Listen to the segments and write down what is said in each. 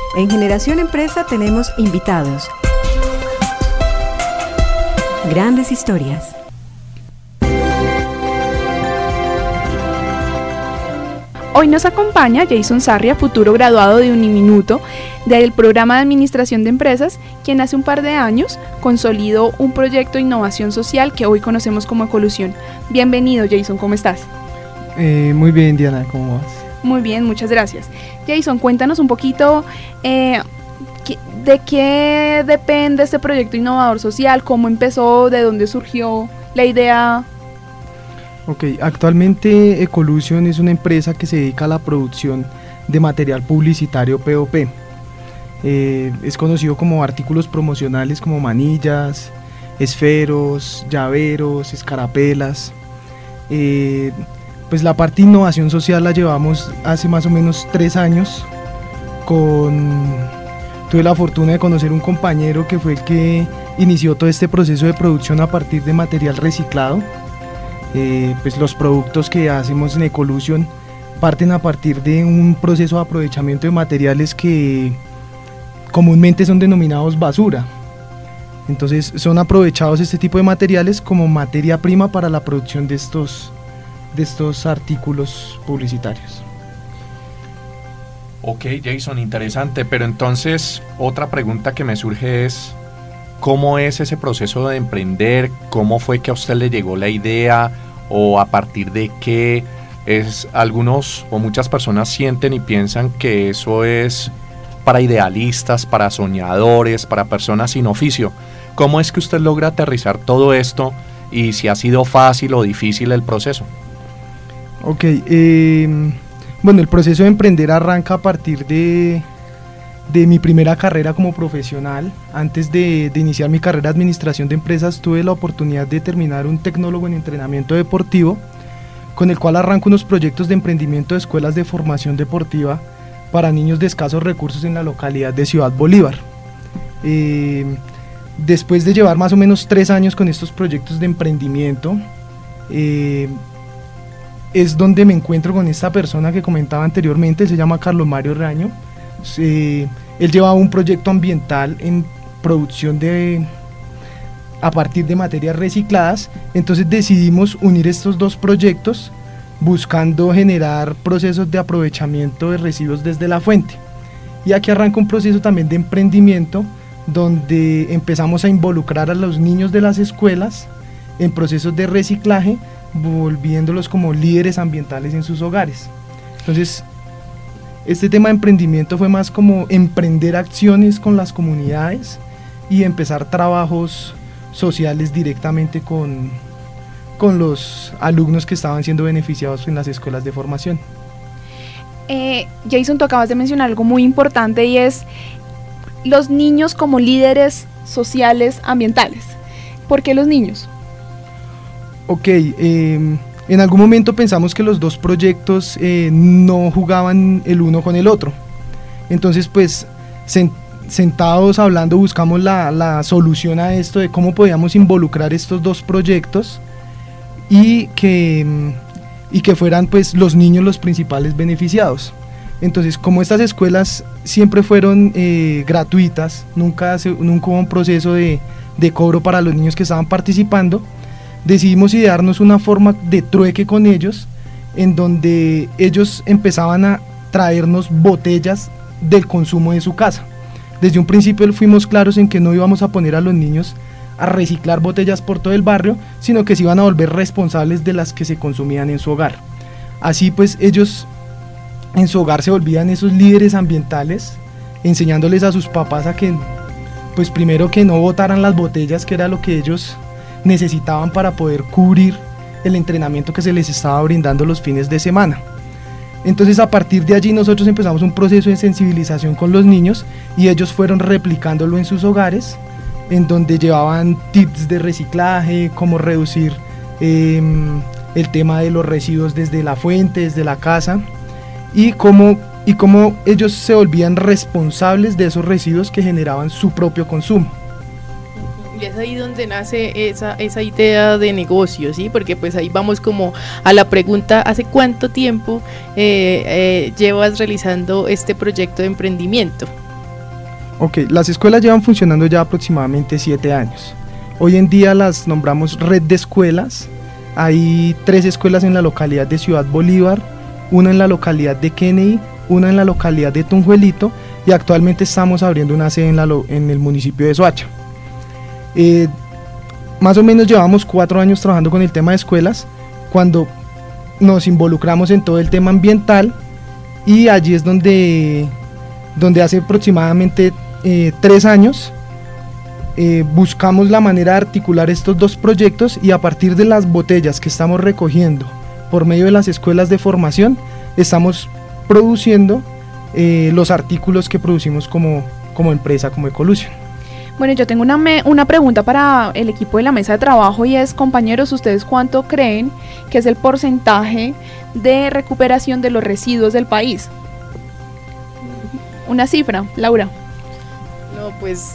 En Generación Empresa tenemos invitados. Grandes historias. Hoy nos acompaña Jason Sarria, futuro graduado de Uniminuto del programa de Administración de Empresas, quien hace un par de años consolidó un proyecto de innovación social que hoy conocemos como Ecolusión. Bienvenido, Jason, ¿cómo estás? Muy bien, Diana, ¿cómo vas? Muy bien, muchas gracias. Jason, cuéntanos un poquito de qué depende este proyecto innovador social, cómo empezó, de dónde surgió la idea. Ok, actualmente Ecolusión es una empresa que se dedica a la producción de material publicitario POP. Es conocido como artículos promocionales como manillas, esferos, llaveros, escarapelas. Pues la parte de innovación social la llevamos hace más o menos 3 años. Tuve la fortuna de conocer un compañero que fue el que inició todo este proceso de producción a partir de material reciclado. Pues los productos que hacemos en Ecolusión parten a partir de un proceso de aprovechamiento de materiales que comúnmente son denominados basura. Entonces son aprovechados este tipo de materiales como materia prima para la producción de estos artículos publicitarios. Ok, Jason, interesante, pero entonces otra pregunta que me surge es: ¿cómo es ese proceso de emprender? ¿Cómo fue que a usted le llegó la idea? ¿O a partir de qué? Algunos o muchas personas sienten y piensan que eso es para idealistas, para soñadores, para personas sin oficio. ¿Cómo es que usted logra aterrizar todo esto y si ha sido fácil o difícil el proceso? Ok, bueno, el proceso de emprender arranca a partir de mi primera carrera como profesional. Antes de iniciar mi carrera de administración de empresas, tuve la oportunidad de terminar un tecnólogo en entrenamiento deportivo, con el cual arranco unos proyectos de emprendimiento de escuelas de formación deportiva para niños de escasos recursos en la localidad de Ciudad Bolívar. Después de llevar más o menos 3 años con estos proyectos de emprendimiento, es donde me encuentro con esta persona que comentaba anteriormente. Se llama Carlos Mario Reaño. Él llevaba un proyecto ambiental en producción a partir de materias recicladas. Entonces decidimos unir estos dos proyectos buscando generar procesos de aprovechamiento de residuos desde la fuente. Y aquí arranca un proceso también de emprendimiento donde empezamos a involucrar a los niños de las escuelas en procesos de reciclaje, volviéndolos como líderes ambientales en sus hogares. Entonces, este tema de emprendimiento fue más como emprender acciones con las comunidades y empezar trabajos sociales directamente con los alumnos que estaban siendo beneficiados en las escuelas de formación. Jason, tú acabas de mencionar algo muy importante y es los niños como líderes sociales ambientales. ¿Por qué los niños? Ok, en algún momento pensamos que los dos proyectos no jugaban el uno con el otro. Entonces, pues, sentados hablando, buscamos la solución a esto de cómo podíamos involucrar estos dos proyectos y que fueran, pues, los niños los principales beneficiados. Entonces, como estas escuelas siempre fueron gratuitas, nunca hubo un proceso de cobro para los niños que estaban participando, decidimos idearnos una forma de trueque con ellos, en donde ellos empezaban a traernos botellas del consumo de su casa. Desde un principio fuimos claros en que no íbamos a poner a los niños a reciclar botellas por todo el barrio, sino que se iban a volver responsables de las que se consumían en su hogar. Así pues, ellos en su hogar se volvían esos líderes ambientales, enseñándoles a sus papás a que, pues primero, que no botaran las botellas, que era lo que ellos necesitaban para poder cubrir el entrenamiento que se les estaba brindando los fines de semana. Entonces, a partir de allí nosotros empezamos un proceso de sensibilización con los niños y ellos fueron replicándolo en sus hogares, en donde llevaban tips de reciclaje, cómo reducir el tema de los residuos desde la fuente, desde la casa, y cómo ellos se volvían responsables de esos residuos que generaban su propio consumo. Y es ahí donde nace esa idea de negocio, ¿sí? Porque pues ahí vamos como a la pregunta: ¿hace cuánto tiempo llevas realizando este proyecto de emprendimiento? Ok, las escuelas llevan funcionando ya aproximadamente 7 años. Hoy en día las nombramos red de escuelas. Hay 3 escuelas en la localidad de Ciudad Bolívar, una en la localidad de Kennedy, una en la localidad de Tunjuelito y actualmente estamos abriendo una sede en el municipio de Soacha. Más o menos llevamos 4 años trabajando con el tema de escuelas, cuando nos involucramos en todo el tema ambiental, y allí es donde hace aproximadamente 3 años buscamos la manera de articular estos 2 proyectos, y a partir de las botellas que estamos recogiendo por medio de las escuelas de formación estamos produciendo los artículos que producimos como empresa, como Ecolution. Bueno, yo tengo una pregunta para el equipo de la mesa de trabajo, y es, compañeros, ¿ustedes cuánto creen que es el porcentaje de recuperación de los residuos del país? Una cifra, Laura. No, pues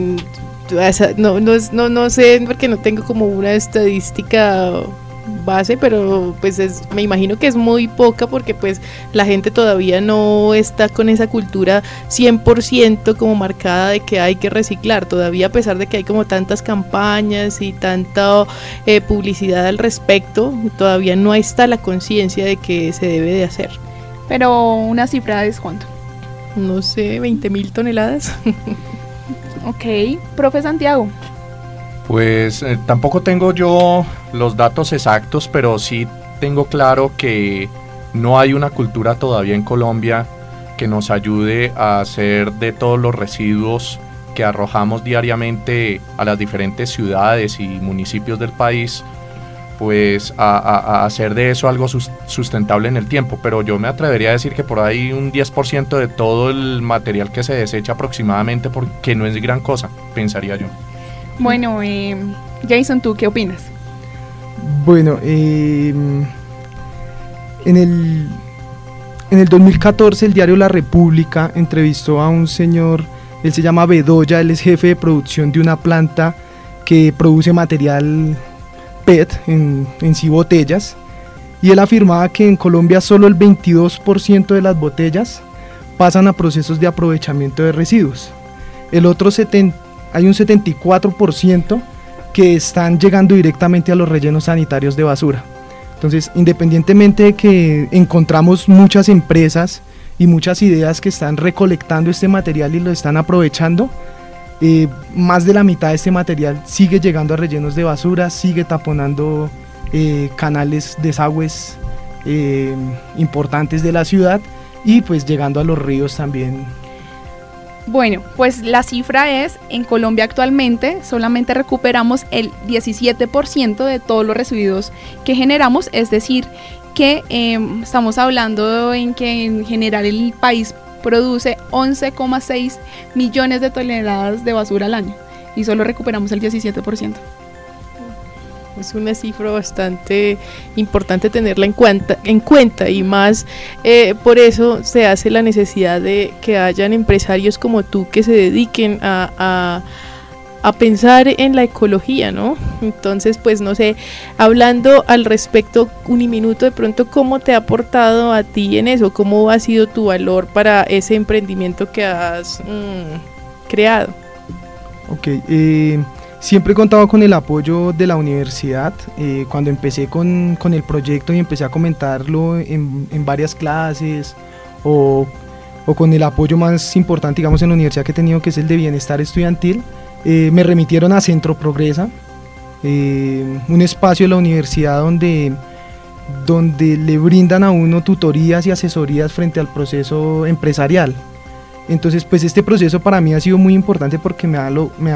no sé, porque no tengo como una estadística base, pero pues me imagino que es muy poca, porque pues la gente todavía no está con esa cultura 100% como marcada de que hay que reciclar todavía, a pesar de que hay como tantas campañas y tanta publicidad al respecto, todavía no está la conciencia de que se debe de hacer. Pero una cifra es ¿cuánto? No sé, 20.000 toneladas. Ok, profe Santiago. Pues tampoco tengo yo los datos exactos, pero sí tengo claro que no hay una cultura todavía en Colombia que nos ayude a hacer de todos los residuos que arrojamos diariamente a las diferentes ciudades y municipios del país, pues a hacer de eso algo sustentable en el tiempo. Pero yo me atrevería a decir que por ahí un 10% de todo el material que se desecha aproximadamente, porque no es gran cosa, pensaría yo. Bueno, Jason, ¿tú qué opinas? Bueno, en el 2014 el diario La República entrevistó a un señor, él se llama Bedoya, él es jefe de producción de una planta que produce material PET, en sí botellas, y él afirmaba que en Colombia solo el 22% de las botellas pasan a procesos de aprovechamiento de residuos. El otro hay un 74% que están llegando directamente a los rellenos sanitarios de basura. Entonces, independientemente de que encontramos muchas empresas y muchas ideas que están recolectando este material y lo están aprovechando, más de la mitad de este material sigue llegando a rellenos de basura, sigue taponando canales, desagües importantes de la ciudad, y pues llegando a los ríos también. Bueno, pues la cifra es, en Colombia actualmente solamente recuperamos el 17% de todos los residuos que generamos, es decir, que estamos hablando en que en general el país produce 11,6 millones de toneladas de basura al año y solo recuperamos el 17%. Es una cifra bastante importante tenerla en cuenta, y más por eso se hace la necesidad de que hayan empresarios como tú que se dediquen a pensar en la ecología, ¿no? Entonces, pues no sé, hablando al respecto, Uniminuto, de pronto, ¿cómo te ha aportado a ti en eso? ¿Cómo ha sido tu valor para ese emprendimiento que has creado? Ok, siempre he contado con el apoyo de la universidad. Cuando empecé con el proyecto y empecé a comentarlo en varias clases, o con el apoyo más importante, digamos, en la universidad que he tenido, que es el de bienestar estudiantil, me remitieron a Centro Progresa, un espacio de la universidad donde le brindan a uno tutorías y asesorías frente al proceso empresarial. Entonces, pues este proceso para mí ha sido muy importante porque me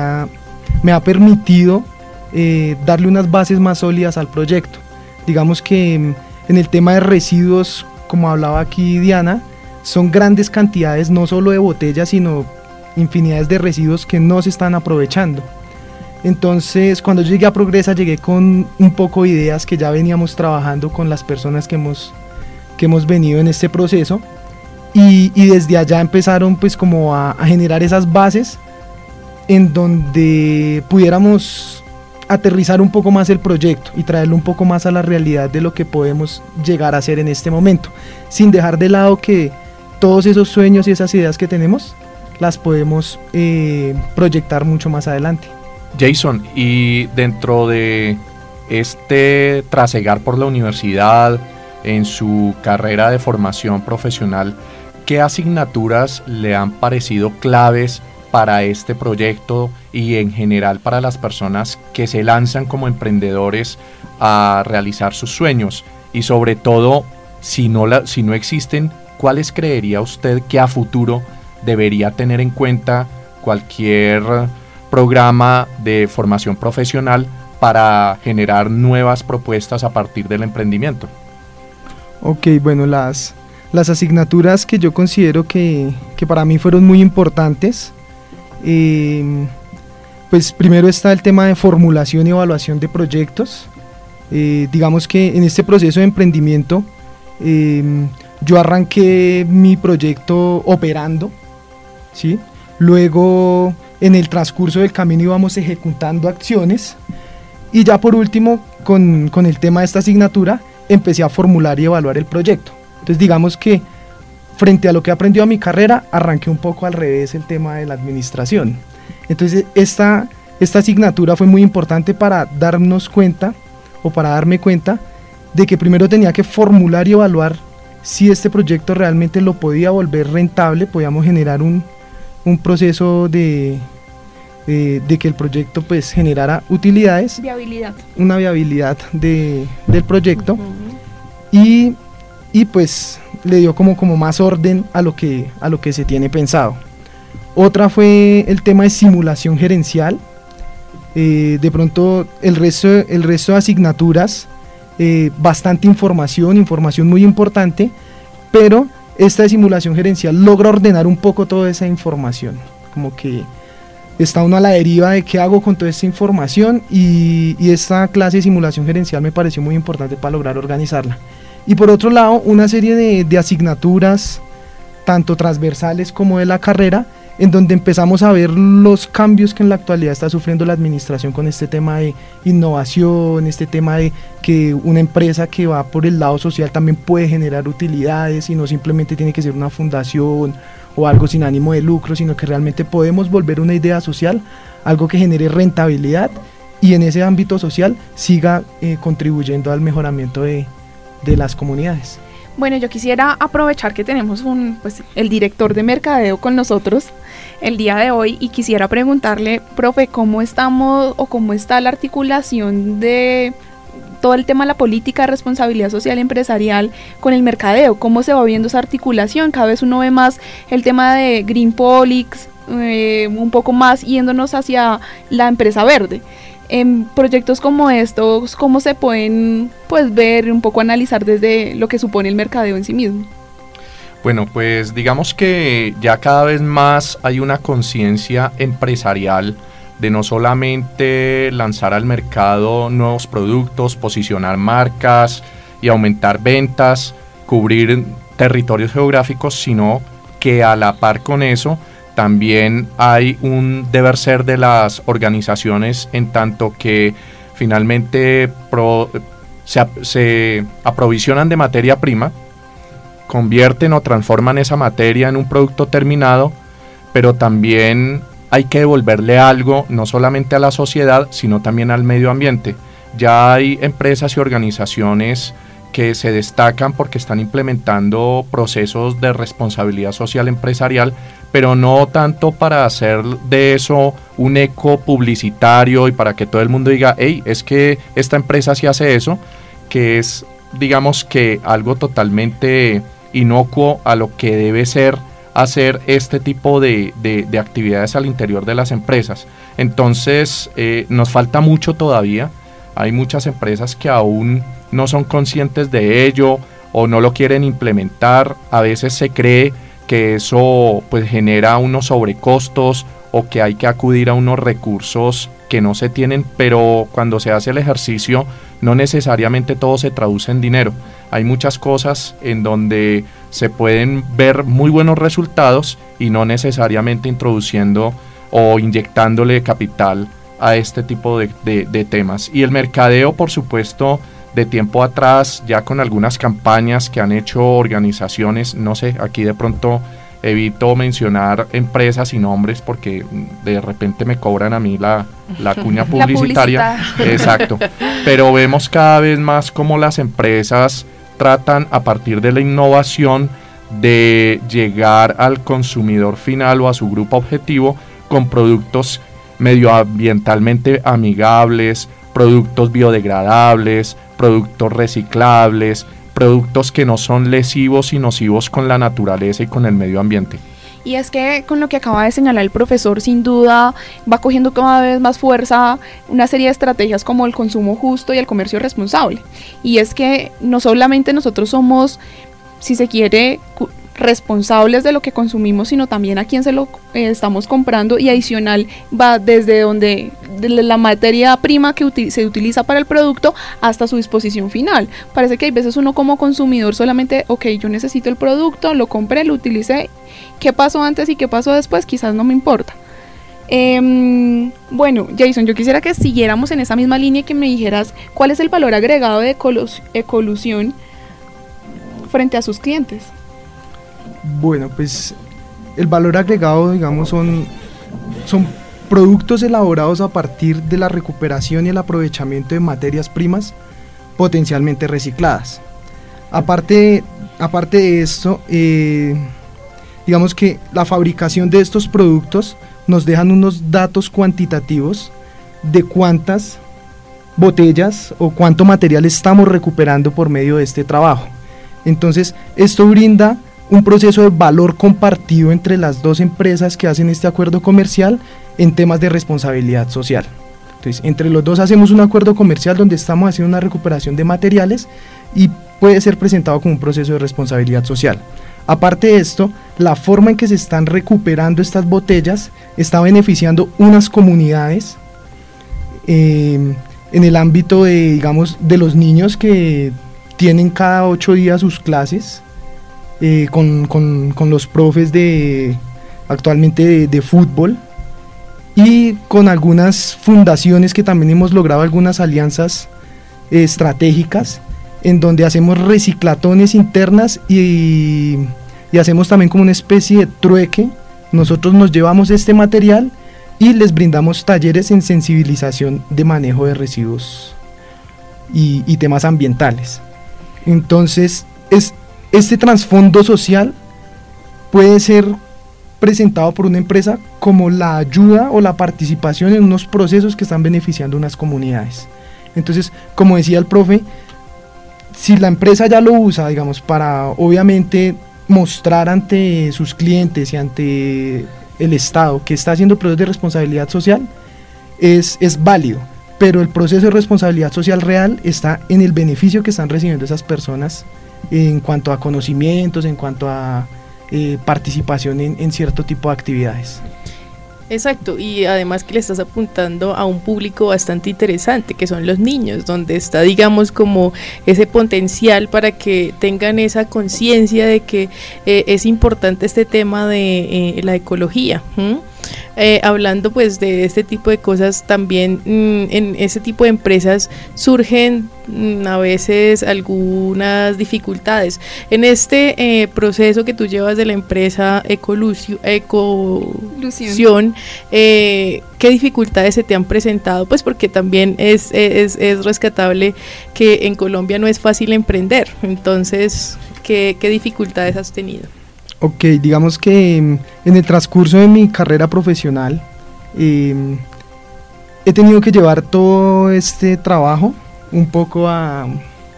ha permitido darle unas bases más sólidas al proyecto. Digamos que en el tema de residuos, como hablaba aquí Diana, son grandes cantidades, no solo de botellas, sino infinidades de residuos que no se están aprovechando. Entonces, cuando yo llegué a Progresa, llegué con un poco de ideas que ya veníamos trabajando con las personas que hemos venido en este proceso, y desde allá empezaron pues como a generar esas bases en donde pudiéramos aterrizar un poco más el proyecto y traerlo un poco más a la realidad de lo que podemos llegar a hacer en este momento, sin dejar de lado que todos esos sueños y esas ideas que tenemos las podemos proyectar mucho más adelante. Jason, y dentro de este trasegar por la universidad, en su carrera de formación profesional, ¿qué asignaturas le han parecido claves para este proyecto y en general para las personas que se lanzan como emprendedores a realizar sus sueños? Y sobre todo, si no existen, ¿cuáles creería usted que a futuro debería tener en cuenta cualquier programa de formación profesional para generar nuevas propuestas a partir del emprendimiento? Ok, bueno, las asignaturas que yo considero que para mí fueron muy importantes, pues primero está el tema de formulación y evaluación de proyectos. Digamos que en este proceso de emprendimiento yo arranqué mi proyecto operando, ¿sí? Luego en el transcurso del camino íbamos ejecutando acciones y ya por último con el tema de esta asignatura empecé a formular y evaluar el proyecto. Entonces digamos que frente a lo que he aprendido a mi carrera, arranqué un poco al revés el tema de la administración. Entonces esta asignatura fue muy importante para darnos cuenta o para darme cuenta de que primero tenía que formular y evaluar si este proyecto realmente lo podía volver rentable, podíamos generar un proceso de que el proyecto pues generara utilidades, una viabilidad del proyecto. Uh-huh. y pues le dio como más orden a lo que se tiene pensado. Otra fue el tema de simulación gerencial. De pronto el resto de asignaturas, bastante información muy importante, pero esta de simulación gerencial logra ordenar un poco toda esa información, como que está uno a la deriva de qué hago con toda esta información, y esta clase de simulación gerencial me pareció muy importante para lograr organizarla. Y por otro lado, una serie de asignaturas, tanto transversales como de la carrera, en donde empezamos a ver los cambios que en la actualidad está sufriendo la administración con este tema de innovación, este tema de que una empresa que va por el lado social también puede generar utilidades y no simplemente tiene que ser una fundación o algo sin ánimo de lucro, sino que realmente podemos volver una idea social, algo que genere rentabilidad y en ese ámbito social siga contribuyendo al mejoramiento de las comunidades. Bueno, yo quisiera aprovechar que tenemos el director de mercadeo con nosotros el día de hoy y quisiera preguntarle, profe, ¿cómo estamos o cómo está la articulación de todo el tema de la política de responsabilidad social empresarial con el mercadeo? ¿Cómo se va viendo esa articulación? Cada vez uno ve más el tema de Green Politics, un poco más yéndonos hacia la empresa verde. En proyectos como estos, ¿cómo se pueden ver, un poco analizar desde lo que supone el mercadeo en sí mismo? Bueno, pues digamos que ya cada vez más hay una conciencia empresarial de no solamente lanzar al mercado nuevos productos, posicionar marcas y aumentar ventas, cubrir territorios geográficos, sino que a la par con eso también hay un deber ser de las organizaciones en tanto que finalmente se aprovisionan de materia prima, convierten o transforman esa materia en un producto terminado, pero también hay que devolverle algo no solamente a la sociedad, sino también al medio ambiente. Ya hay empresas y organizaciones que se destacan porque están implementando procesos de responsabilidad social empresarial, pero no tanto para hacer de eso un eco publicitario y para que todo el mundo diga, hey, es que esta empresa sí hace eso, que es, digamos que algo totalmente inocuo a lo que debe ser hacer este tipo de actividades al interior de las empresas. Entonces, nos falta mucho todavía. Hay muchas empresas que aún no son conscientes de ello o no lo quieren implementar. A veces se cree que eso pues genera unos sobrecostos o que hay que acudir a unos recursos que no se tienen, pero cuando se hace el ejercicio no necesariamente todo se traduce en dinero. Hay muchas cosas en donde se pueden ver muy buenos resultados y no necesariamente introduciendo o inyectándole capital a este tipo de temas. Y el mercadeo, por supuesto, de tiempo atrás, ya con algunas campañas que han hecho organizaciones, no sé, aquí de pronto evito mencionar empresas y nombres porque de repente me cobran a mí la cuña publicitaria. Exacto. Pero vemos cada vez más cómo las empresas tratan a partir de la innovación de llegar al consumidor final o a su grupo objetivo con productos medioambientalmente amigables, productos biodegradables, productos reciclables, productos que no son lesivos y nocivos con la naturaleza y con el medio ambiente. Y es que con lo que acaba de señalar el profesor, sin duda va cogiendo cada vez más fuerza una serie de estrategias como el consumo justo y el comercio responsable. Y es que no solamente nosotros somos, si se quiere, responsables de lo que consumimos, sino también a quién se lo estamos comprando, y adicional va desde donde de la materia prima que se utiliza para el producto hasta su disposición final. Parece que hay veces uno como consumidor solamente, ok, yo necesito el producto, lo compré, lo utilicé, qué pasó antes y qué pasó después, quizás no me importa. Bueno, Jason, yo quisiera que siguiéramos en esa misma línea y que me dijeras cuál es el valor agregado de Ecolución frente a sus clientes. Bueno, pues el valor agregado, digamos, son productos elaborados a partir de la recuperación y el aprovechamiento de materias primas potencialmente recicladas. Aparte de esto, digamos que la fabricación de estos productos nos dejan unos datos cuantitativos de cuántas botellas o cuánto material estamos recuperando por medio de este trabajo. Entonces, esto brinda un proceso de valor compartido entre las dos empresas que hacen este acuerdo comercial en temas de responsabilidad social. Entonces, entre los dos hacemos un acuerdo comercial donde estamos haciendo una recuperación de materiales y puede ser presentado como un proceso de responsabilidad social. Aparte de esto, la forma en que se están recuperando estas botellas está beneficiando unas comunidades en el ámbito de, digamos, de los niños que tienen cada 8 días sus clases, con los profes actualmente de fútbol, y con algunas fundaciones que también hemos logrado algunas alianzas estratégicas en donde hacemos reciclatones internas y hacemos también como una especie de trueque. Nosotros nos llevamos este material y les brindamos talleres en sensibilización de manejo de residuos y temas ambientales. Entonces, este trasfondo social puede ser presentado por una empresa como la ayuda o la participación en unos procesos que están beneficiando a unas comunidades. Entonces, como decía el profe, si la empresa ya lo usa, digamos, para obviamente mostrar ante sus clientes y ante el Estado que está haciendo procesos de responsabilidad social, es válido, pero el proceso de responsabilidad social real está en el beneficio que están recibiendo esas personas en cuanto a conocimientos, en cuanto a participación en cierto tipo de actividades. Exacto, y además que le estás apuntando a un público bastante interesante, que son los niños, donde está, digamos, como ese potencial para que tengan esa conciencia de que es importante este tema de la ecología. Hablando pues de este tipo de cosas, también en ese tipo de empresas surgen a veces algunas dificultades. En este proceso que tú llevas de la empresa Ecolución, ¿qué dificultades se te han presentado? Pues porque también es rescatable que en Colombia no es fácil emprender. Entonces, ¿qué dificultades has tenido? Ok, digamos que en el transcurso de mi carrera profesional he tenido que llevar todo este trabajo un poco al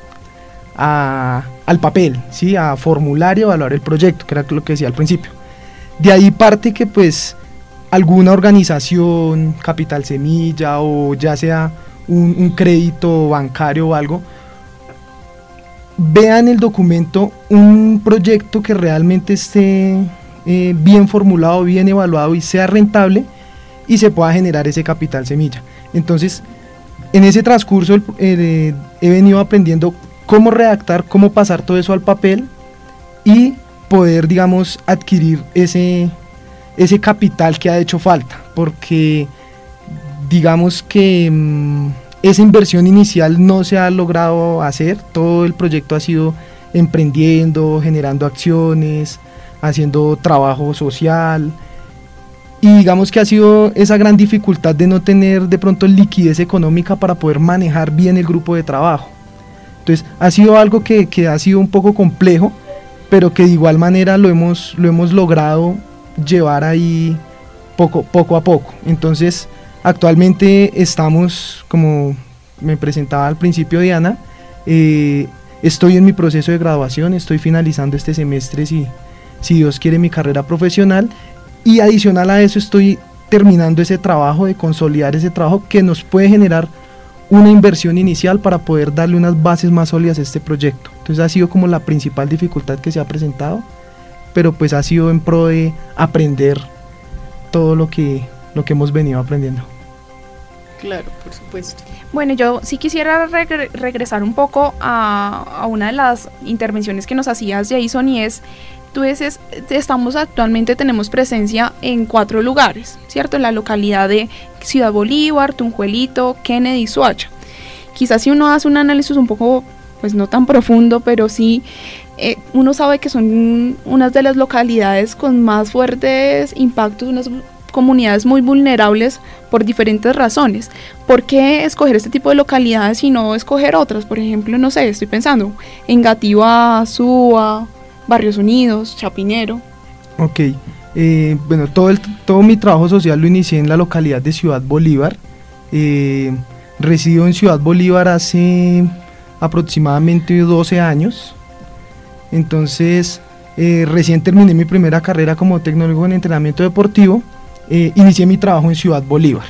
papel, ¿sí? A formular y evaluar el proyecto, que era lo que decía al principio. De ahí parte que pues alguna organización, Capital Semilla o ya sea un crédito bancario o algo, vea en el documento un proyecto que realmente esté bien formulado, bien evaluado y sea rentable y se pueda generar ese capital semilla. Entonces, en ese transcurso he venido aprendiendo cómo redactar, cómo pasar todo eso al papel y poder, digamos, adquirir ese capital que ha hecho falta, porque digamos que esa inversión inicial no se ha logrado hacer. Todo el proyecto ha sido emprendiendo, generando acciones, haciendo trabajo social. Y digamos que ha sido esa gran dificultad de no tener de pronto liquidez económica para poder manejar bien el grupo de trabajo. Entonces ha sido algo que ha sido un poco complejo, pero que de igual manera lo hemos logrado llevar ahí poco a poco. Entonces actualmente estamos, como me presentaba al principio Diana, estoy en mi proceso de graduación, estoy finalizando este semestre, si Dios quiere, mi carrera profesional, y adicional a eso estoy terminando ese trabajo, de consolidar ese trabajo que nos puede generar una inversión inicial para poder darle unas bases más sólidas a este proyecto. Entonces ha sido como la principal dificultad que se ha presentado, pero pues ha sido en pro de aprender todo lo que hemos venido aprendiendo. Claro, por supuesto. Bueno, yo sí quisiera regresar un poco a una de las intervenciones que nos hacías, Jason, y es, tú dices, tenemos presencia en 4 lugares, ¿cierto? En la localidad de Ciudad Bolívar, Tunjuelito, Kennedy y Soacha. Quizás si uno hace un análisis un poco, pues no tan profundo, pero sí, uno sabe que son unas de las localidades con más fuertes impactos, unas comunidades muy vulnerables por diferentes razones. ¿Por qué escoger este tipo de localidades y no escoger otras? Por ejemplo, no sé, estoy pensando en Gativá, Suba, Barrios Unidos, Chapinero. Ok, bueno, todo mi trabajo social lo inicié en la localidad de Ciudad Bolívar. Resido en Ciudad Bolívar hace aproximadamente 12 años. Entonces, recién terminé mi primera carrera como tecnólogo en entrenamiento deportivo. Inicié mi trabajo en Ciudad Bolívar.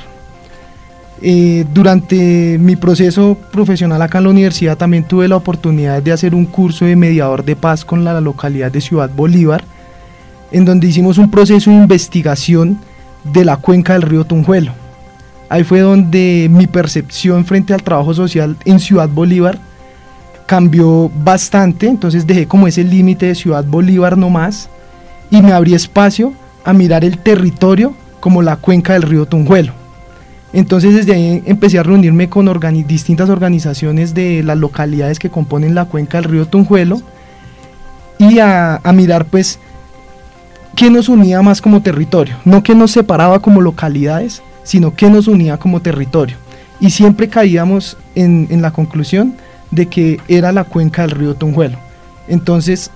Durante mi proceso profesional acá en la universidad también tuve la oportunidad de hacer un curso de mediador de paz con la localidad de Ciudad Bolívar, en donde hicimos un proceso de investigación de la cuenca del río Tunjuelo. Ahí fue donde mi percepción frente al trabajo social en Ciudad Bolívar cambió bastante. Entonces dejé como ese límite de Ciudad Bolívar nomás y me abrí espacio a mirar el territorio como la cuenca del río Tunjuelo. Entonces desde ahí empecé a reunirme con distintas organizaciones de las localidades que componen la cuenca del río Tunjuelo y a mirar pues qué nos unía más como territorio, no qué nos separaba como localidades, sino qué nos unía como territorio. Y siempre caíamos en la conclusión de que era la cuenca del río Tunjuelo. Entonces,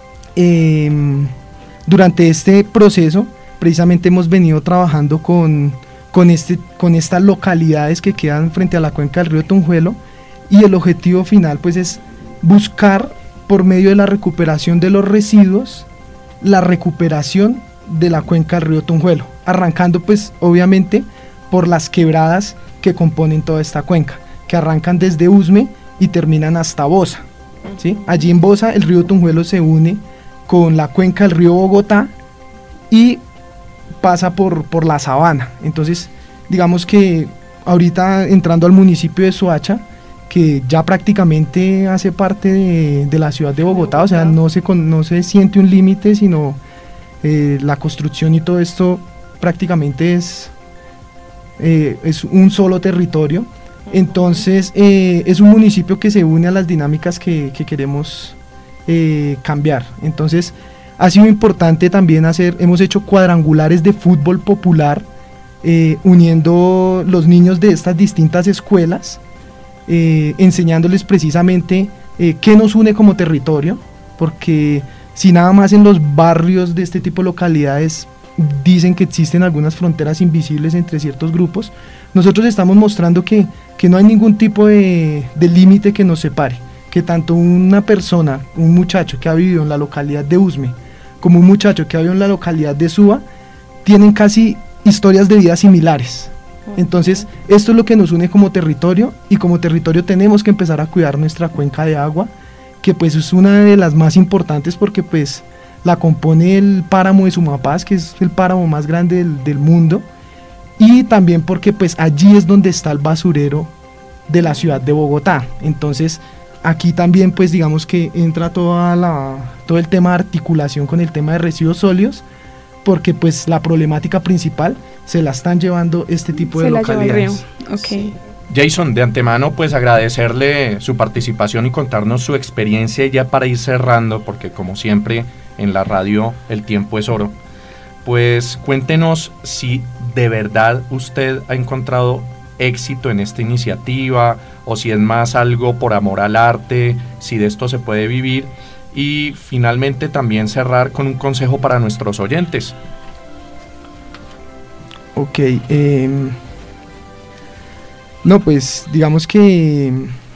durante este proceso, precisamente hemos venido trabajando con estas localidades que quedan frente a la cuenca del río Tunjuelo, y el objetivo final pues es buscar, por medio de la recuperación de los residuos, la recuperación de la cuenca del río Tunjuelo, arrancando pues obviamente por las quebradas que componen toda esta cuenca, que arrancan desde Usme y terminan hasta Bosa, ¿sí? Allí en Bosa el río Tunjuelo se une con la cuenca del río Bogotá y pasa por la sabana. Entonces digamos que ahorita entrando al municipio de Soacha, que ya prácticamente hace parte de la ciudad de Bogotá, o sea, no se siente un límite, sino la construcción y todo esto prácticamente es un solo territorio. Entonces es un municipio que se une a las dinámicas que queremos cambiar. Entonces ha sido importante también hemos hecho cuadrangulares de fútbol popular, uniendo los niños de estas distintas escuelas, enseñándoles precisamente qué nos une como territorio, porque si nada más en los barrios de este tipo de localidades dicen que existen algunas fronteras invisibles entre ciertos grupos, nosotros estamos mostrando que no hay ningún tipo de límite que nos separe, que tanto una persona, un muchacho que ha vivido en la localidad de Usme, como un muchacho que ha vivido en la localidad de Suba, tienen casi historias de vida similares. Entonces esto es lo que nos une como territorio, y como territorio tenemos que empezar a cuidar nuestra cuenca de agua, que pues es una de las más importantes, porque pues la compone el páramo de Sumapaz, que es el páramo más grande del mundo, y también porque pues allí es donde está el basurero de la ciudad de Bogotá. Entonces aquí también pues digamos que entra todo el tema de articulación con el tema de residuos sólidos, porque pues la problemática principal se la están llevando este tipo de localidades. Okay. Jason, de antemano pues agradecerle su participación y contarnos su experiencia, ya para ir cerrando, porque como siempre en la radio El Tiempo es Oro. Pues cuéntenos si de verdad usted ha encontrado éxito en esta iniciativa o si es más algo por amor al arte, si de esto se puede vivir, y finalmente también cerrar con un consejo para nuestros oyentes. Ok, no, pues digamos que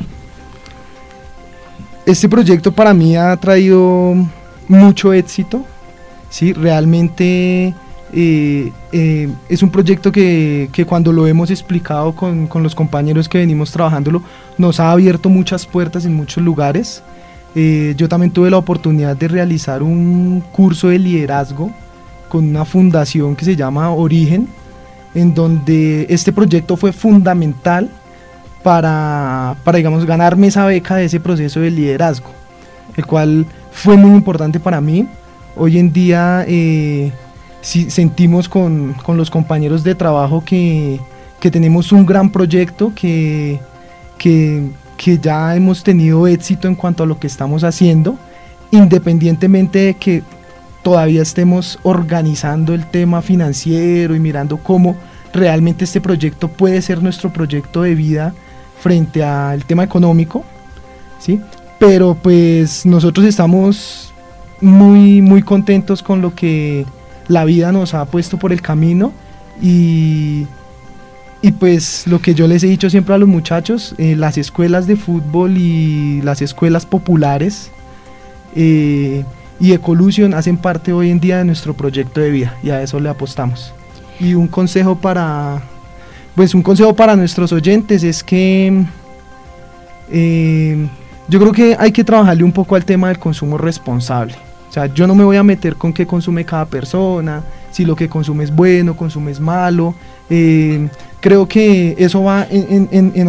este proyecto para mí ha traído mucho éxito, ¿sí? Realmente es un proyecto que cuando lo hemos explicado con los compañeros que venimos trabajándolo, nos ha abierto muchas puertas en muchos lugares. Yo también tuve la oportunidad de realizar un curso de liderazgo con una fundación que se llama Origen, en donde este proyecto fue fundamental para digamos, ganarme esa beca de ese proceso de liderazgo, el cual fue muy importante para mí. Hoy en día sí sentimos con los compañeros de trabajo que tenemos un gran proyecto, que ya hemos tenido éxito en cuanto a lo que estamos haciendo, independientemente de que todavía estemos organizando el tema financiero y mirando cómo realmente este proyecto puede ser nuestro proyecto de vida frente al tema económico, ¿sí? Pero pues nosotros estamos muy, muy contentos con lo que la vida nos ha puesto por el camino y pues lo que yo les he dicho siempre a los muchachos, las escuelas de fútbol y las escuelas populares y Ecolution hacen parte hoy en día de nuestro proyecto de vida y a eso le apostamos. Y un consejo para nuestros oyentes es que yo creo que hay que trabajarle un poco al tema del consumo responsable. O sea, yo no me voy a meter con qué consume cada persona, si lo que consume es bueno, consume es malo. Creo que eso va en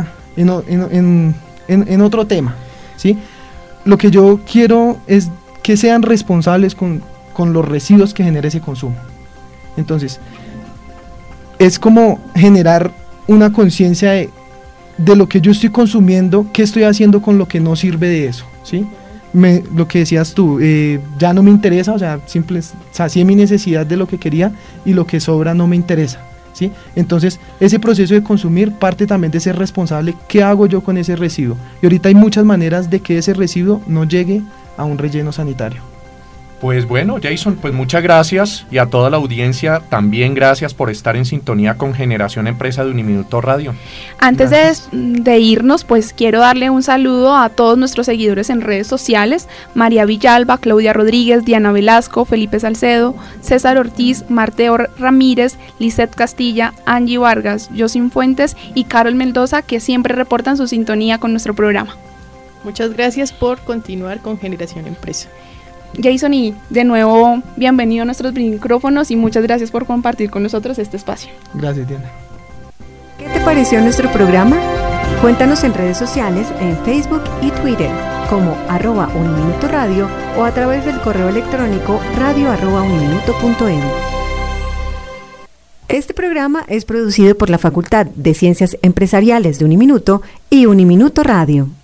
otro tema, ¿sí? Lo que yo quiero es que sean responsables con los residuos que genera ese consumo. Entonces, es como generar una conciencia de lo que yo estoy consumiendo, qué estoy haciendo con lo que no sirve de eso, ¿sí? Lo que decías tú, ya no me interesa, o sea, sacié mi necesidad de lo que quería y lo que sobra no me interesa, ¿sí? Entonces, ese proceso de consumir parte también de ser responsable, ¿qué hago yo con ese residuo? Y ahorita hay muchas maneras de que ese residuo no llegue a un relleno sanitario. Pues bueno, Jason, pues muchas gracias, y a toda la audiencia también gracias por estar en sintonía con Generación Empresa de Uniminuto Radio. Antes de irnos, pues quiero darle un saludo a todos nuestros seguidores en redes sociales: María Villalba, Claudia Rodríguez, Diana Velasco, Felipe Salcedo, César Ortiz, Marteo Ramírez, Lisette Castilla, Angie Vargas, Josin Fuentes y Carol Mendoza, que siempre reportan su sintonía con nuestro programa. Muchas gracias por continuar con Generación Empresa. Jason, y de nuevo bienvenido a nuestros micrófonos y muchas gracias por compartir con nosotros este espacio. Gracias, Diana. ¿Qué te pareció nuestro programa? Cuéntanos en redes sociales, en Facebook y Twitter como @uniminutoradio o a través del correo electrónico radio@uniminuto.em. Este programa es producido por la Facultad de Ciencias Empresariales de Uniminuto y Uniminuto Radio.